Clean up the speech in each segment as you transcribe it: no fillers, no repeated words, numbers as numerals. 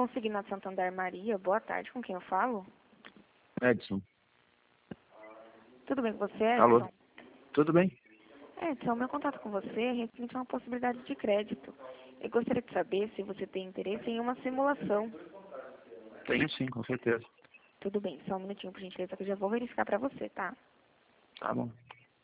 Consignado Santander Maria, boa tarde, com quem eu falo? Edson. Tudo bem com você, Edson? Alô? Tudo bem? Edson, meu contato com você é referente a uma possibilidade de crédito. Eu gostaria de saber se você tem interesse em uma simulação. Tenho sim, com certeza. Tudo bem, só um minutinho, por gentileza, que eu já vou verificar para você, tá? Tá bom.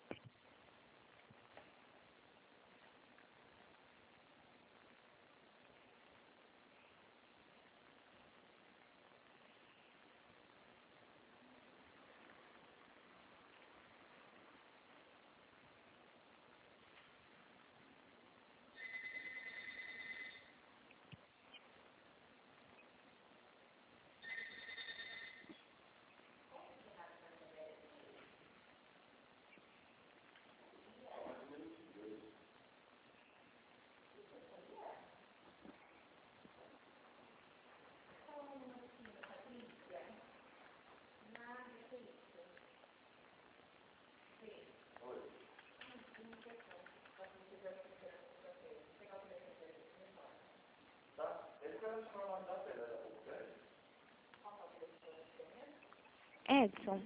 Edson?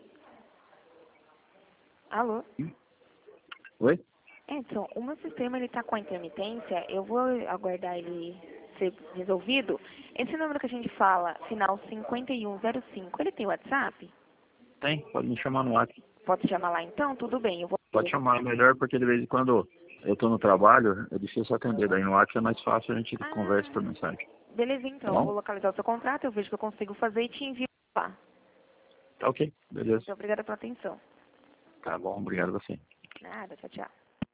Alô? Oi? Edson, o meu sistema ele tá com a intermitência, eu vou aguardar ele ser resolvido. Esse número que a gente fala, final 5105, ele tem WhatsApp? Tem, pode me chamar no WhatsApp. Posso chamar lá então? Tudo bem, eu vou... Pode chamar, é melhor porque de vez em quando eu tô no trabalho, é difícil atender. Daí no WhatsApp é mais fácil, a gente conversa por mensagem. Beleza, Tá então, eu bom? vou localizar o seu contrato, eu vejo o que eu consigo fazer e te envio lá. Tá ok, beleza. Muito obrigada pela atenção. Tá bom, obrigado a você. Nada, tchau, tchau.